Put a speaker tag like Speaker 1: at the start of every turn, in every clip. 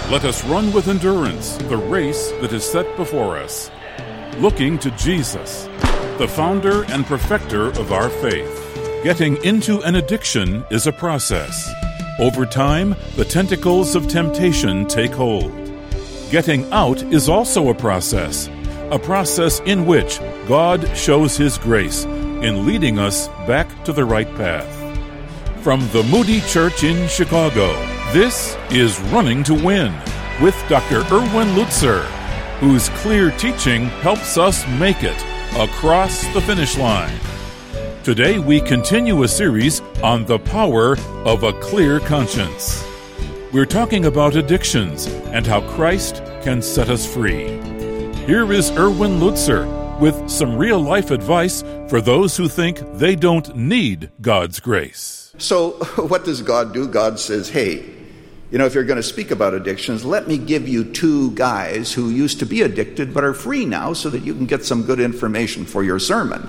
Speaker 1: Let us run with endurance the race that is set before us, looking to Jesus, the founder and perfecter of our faith. Getting into an addiction is a process. Over time, the tentacles of temptation take hold. Getting out is also a process in which God shows His grace in leading us back to the right path. From the Moody Church in Chicago, this is Running to Win with Dr. Erwin Lutzer, whose clear teaching helps us make it across the finish line. Today we continue a series on the power of a clear conscience. We're talking about addictions and how Christ can set us free. Here is Erwin Lutzer with some real-life advice for those who think they don't need God's grace.
Speaker 2: So what does God do? God says, hey, if you're going to speak about addictions, let me give you two guys who used to be addicted but are free now so that you can get some good information for your sermon.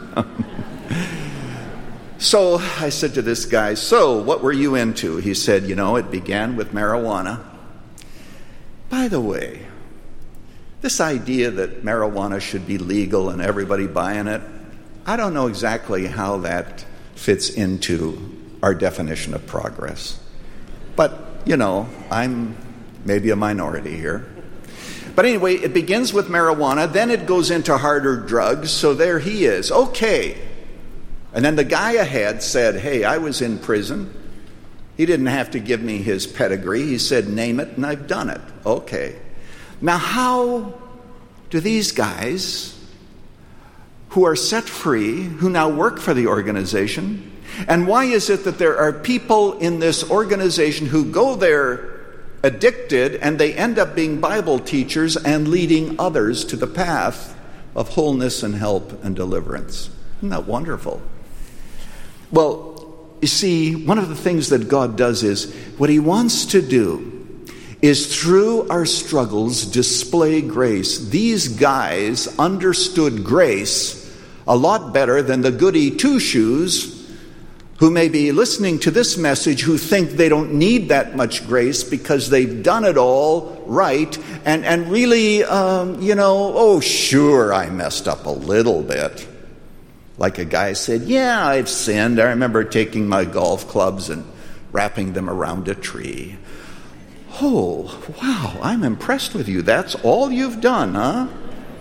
Speaker 2: So I said to this guy, so what were you into? He said, it began with marijuana. By the way, this idea that marijuana should be legal and everybody buying it, I don't know exactly how that fits into our definition of progress. But, I'm maybe a minority here. But anyway, it begins with marijuana, then it goes into harder drugs, so there he is. Okay. And then the guy ahead said, hey, I was in prison. He didn't have to give me his pedigree. He said, name it, and I've done it. Okay. Now, how do these guys who are set free, who now work for the organization, and why is it that there are people in this organization who go there addicted and they end up being Bible teachers and leading others to the path of wholeness and help and deliverance? Isn't that wonderful? Well, you see, one of the things that God does is, what He wants to do is through our struggles display grace. These guys understood grace a lot better than the goody two-shoes who may be listening to this message who think they don't need that much grace because they've done it all right and really, oh, sure, I messed up a little bit. Like a guy said, yeah, I've sinned. I remember taking my golf clubs and wrapping them around a tree. Oh, wow, I'm impressed with you. That's all you've done, huh?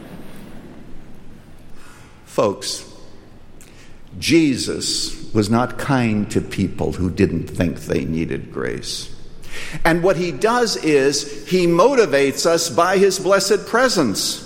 Speaker 2: Folks, Jesus was not kind to people who didn't think they needed grace. And what He does is He motivates us by His blessed presence.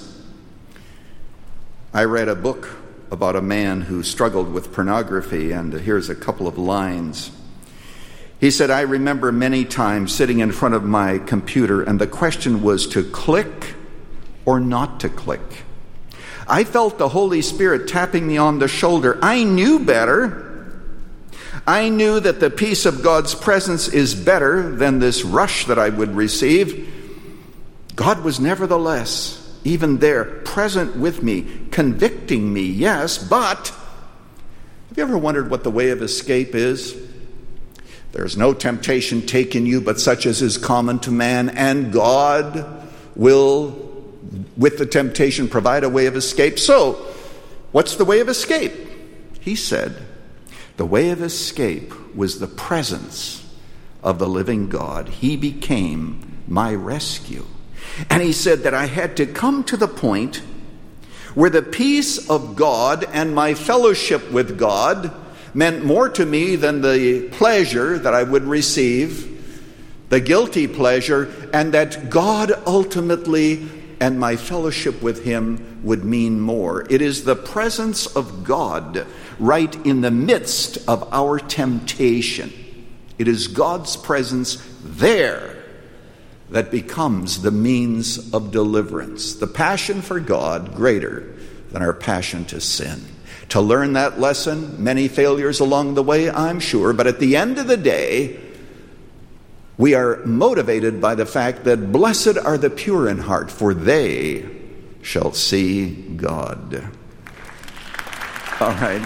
Speaker 2: I read a book about a man who struggled with pornography, and here's a couple of lines. He said, I remember many times sitting in front of my computer, and the question was to click or not to click. I felt the Holy Spirit tapping me on the shoulder. I knew better. I knew that the peace of God's presence is better than this rush that I would receive. God was nevertheless even there, present with me, convicting me, yes, but have you ever wondered what the way of escape is? There's no temptation taken you but such as is common to man, and God will, with the temptation, provide a way of escape. So, what's the way of escape? He said, the way of escape was the presence of the living God. He became my rescue. And he said that I had to come to the point where the peace of God and my fellowship with God meant more to me than the pleasure that I would receive, the guilty pleasure, and that God ultimately and my fellowship with Him would mean more. It is the presence of God right in the midst of our temptation. It is God's presence there that becomes the means of deliverance. The passion for God greater than our passion to sin. To learn that lesson, many failures along the way, I'm sure, but at the end of the day, we are motivated by the fact that blessed are the pure in heart, for they shall see God. All right.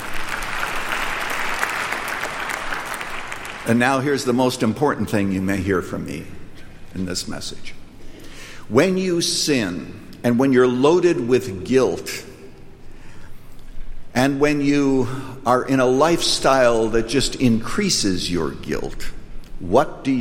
Speaker 2: And now here's the most important thing you may hear from me in this message. When you sin, and when you're loaded with guilt, and when you are in a lifestyle that just increases your guilt, what do?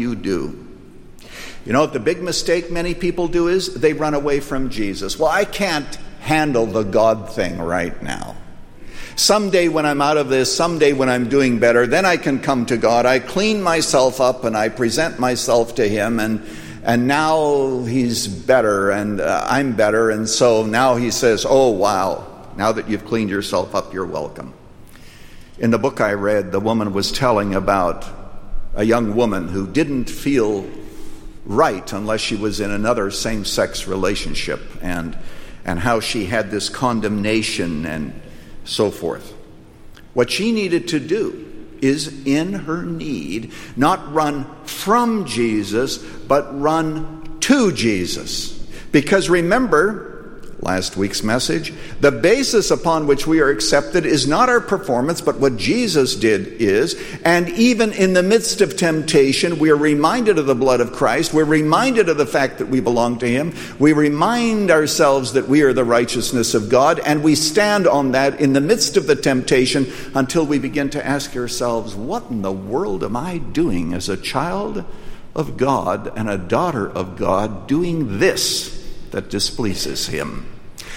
Speaker 2: You know, the big mistake many people do is they run away from Jesus. Well, I can't handle the God thing right now. Someday when I'm out of this, someday when I'm doing better, then I can come to God. I clean myself up and I present myself to Him, and now He's better and I'm better. And so now He says, oh, wow, now that you've cleaned yourself up, you're welcome. In the book I read, the woman was telling about a young woman who didn't feel right unless she was in another same-sex relationship, and how she had this condemnation and so forth. What she needed to do is, in her need, not run from Jesus, but run to Jesus. Because remember, last week's message, the basis upon which we are accepted is not our performance, but what Jesus did is. And even in the midst of temptation, we are reminded of the blood of Christ. We're reminded of the fact that we belong to Him. We remind ourselves that we are the righteousness of God, and we stand on that in the midst of the temptation until we begin to ask ourselves, what in the world am I doing as a child of God and a daughter of God, doing this that displeases Him?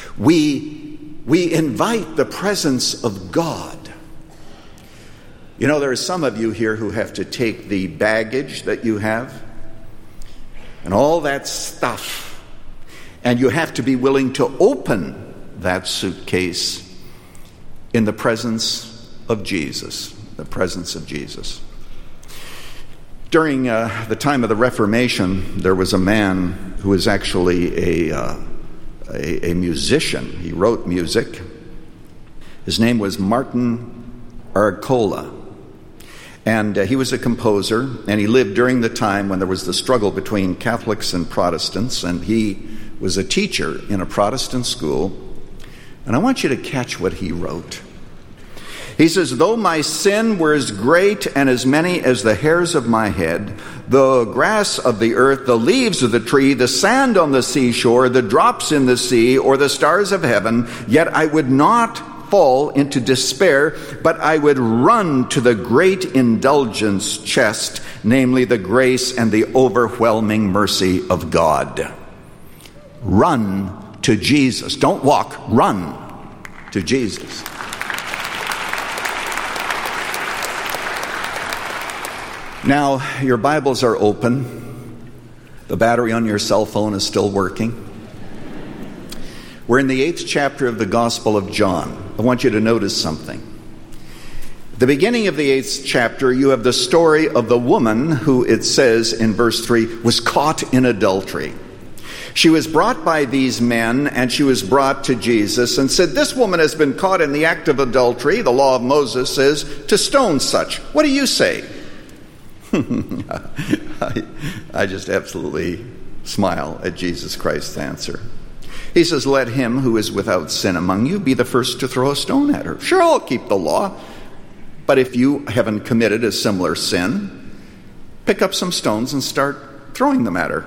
Speaker 2: We invite the presence of God. You know, there are some of you here who have to take the baggage that you have and all that stuff, and you have to be willing to open that suitcase in the presence of Jesus, the presence of Jesus. During the time of the Reformation, there was a man who was actually a musician. He wrote music. His name was Martin Arcola. And he was a composer, and he lived during the time when there was the struggle between Catholics and Protestants, and he was a teacher in a Protestant school. And I want you to catch what he wrote. He says, though my sin were as great and as many as the hairs of my head, the grass of the earth, the leaves of the tree, the sand on the seashore, the drops in the sea, or the stars of heaven, yet I would not fall into despair, but I would run to the great indulgence chest, namely the grace and the overwhelming mercy of God. Run to Jesus. Don't walk, run to Jesus. Now, your Bibles are open. The battery on your cell phone is still working. We're in the 8th chapter of the Gospel of John. I want you to notice something. At the beginning of the 8th chapter, you have the story of the woman who, it says in verse 3, was caught in adultery. She was brought by these men, and she was brought to Jesus and said, this woman has been caught in the act of adultery. The law of Moses says to stone such. What do you say? I just absolutely smile at Jesus Christ's answer. He says, let him who is without sin among you be the first to throw a stone at her. Sure, I'll keep the law. But if you haven't committed a similar sin, pick up some stones and start throwing them at her.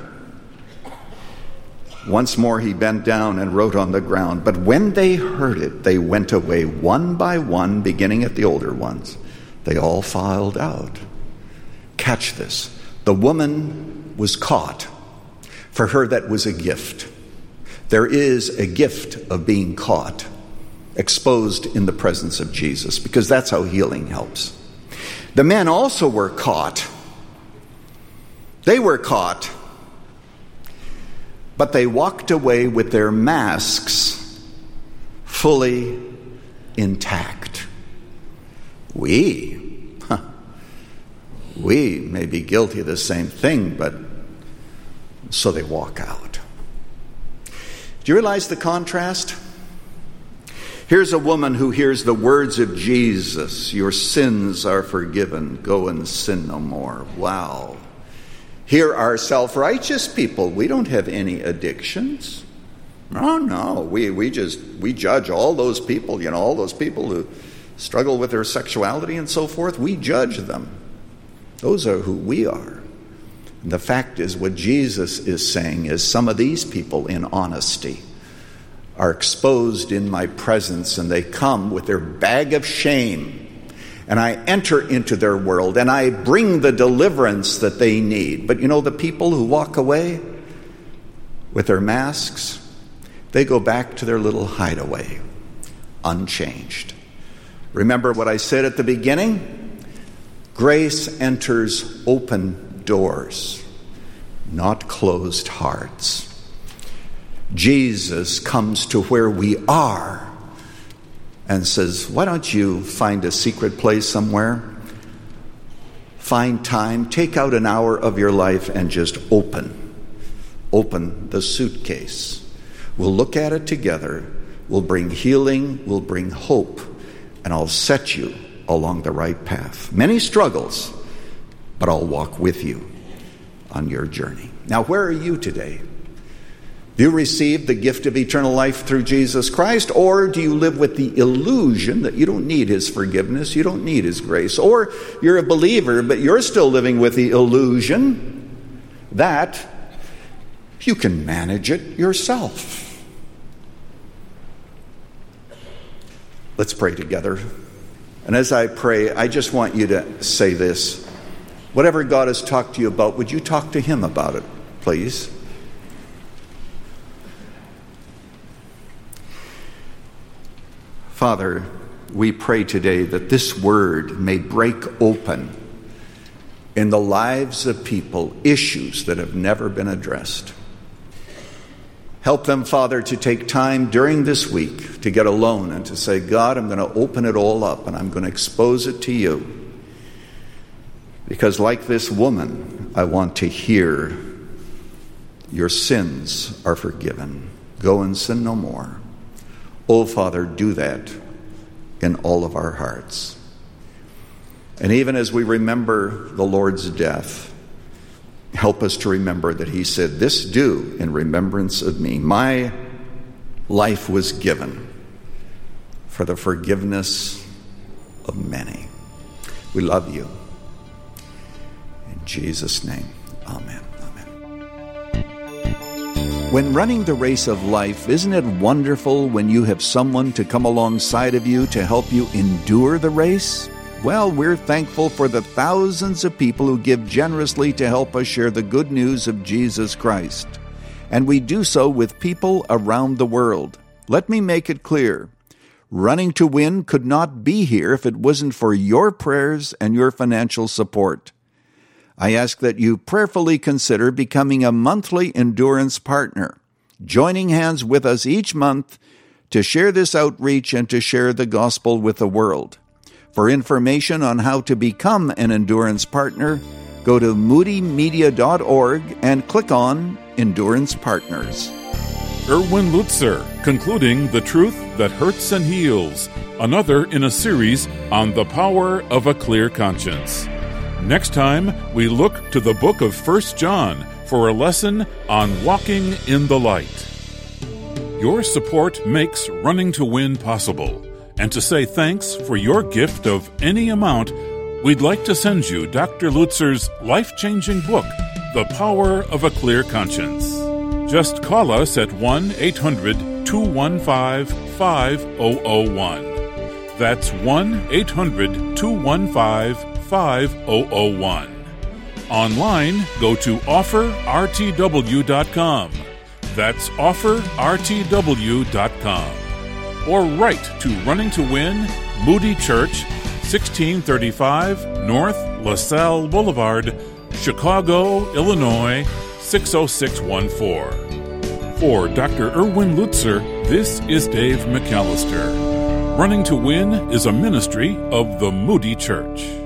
Speaker 2: Once more he bent down and wrote on the ground. But when they heard it, they went away one by one, beginning at the older ones. They all filed out. Catch this. The woman was caught. For her, that was a gift. There is a gift of being caught, exposed in the presence of Jesus, because that's how healing helps. The men also were caught. They were caught, but they walked away with their masks fully intact. We may be guilty of the same thing, but so they walk out. Do you realize the contrast? Here's a woman who hears the words of Jesus, your sins are forgiven, go and sin no more. Wow. Here are self-righteous people. We don't have any addictions. No, we judge all those people, all those people who struggle with their sexuality and so forth. We judge them. Those are who we are. And the fact is, what Jesus is saying is some of these people in honesty are exposed in my presence, and they come with their bag of shame, and I enter into their world and I bring the deliverance that they need. But you know, the people who walk away with their masks, they go back to their little hideaway unchanged. Remember what I said at the beginning? Grace enters open doors, not closed hearts. Jesus comes to where we are and says, why don't you find a secret place somewhere? Find time, take out an hour of your life and just open the suitcase. We'll look at it together. We'll bring healing, we'll bring hope, and I'll set you along the right path. Many struggles, but I'll walk with you on your journey. Now, where are you today? Do you receive the gift of eternal life through Jesus Christ, or do you live with the illusion that you don't need his forgiveness, you don't need his grace? Or you're a believer, but you're still living with the illusion that you can manage it yourself. Let's pray together. And as I pray, I just want you to say this. Whatever God has talked to you about, would you talk to him about it, please? Father, we pray today that this word may break open in the lives of people issues that have never been addressed. Help them, Father, to take time during this week to get alone and to say, God, I'm going to open it all up and I'm going to expose it to you. Because like this woman, I want to hear your sins are forgiven. Go and sin no more. Oh, Father, do that in all of our hearts. And even as we remember the Lord's death, help us to remember that he said, this do in remembrance of me. My life was given for the forgiveness of many. We love you. In Jesus' name, amen. When running the race of life, isn't it wonderful when you have someone to come alongside of you to help you endure the race? Well, we're thankful for the thousands of people who give generously to help us share the good news of Jesus Christ. And we do so with people around the world. Let me make it clear. Running to Win could not be here if it wasn't for your prayers and your financial support. I ask that you prayerfully consider becoming a monthly endurance partner, joining hands with us each month to share this outreach and to share the gospel with the world. For information on how to become an endurance partner, go to moodymedia.org and click on Endurance Partners.
Speaker 1: Erwin Lutzer, concluding The Truth That Hurts and Heals, another in a series on the power of a clear conscience. Next time, we look to the book of 1 John for a lesson on walking in the light. Your support makes Running to Win possible. And to say thanks for your gift of any amount, we'd like to send you Dr. Lutzer's life-changing book, The Power of a Clear Conscience. Just call us at 1-800-215-5001. That's 1-800-215-5001. Online, go to offerrtw.com. That's offerrtw.com. Or write to Running to Win, Moody Church, 1635 North LaSalle Boulevard, Chicago, Illinois, 60614. For Dr. Erwin Lutzer, this is Dave McAllister. Running to Win is a ministry of the Moody Church.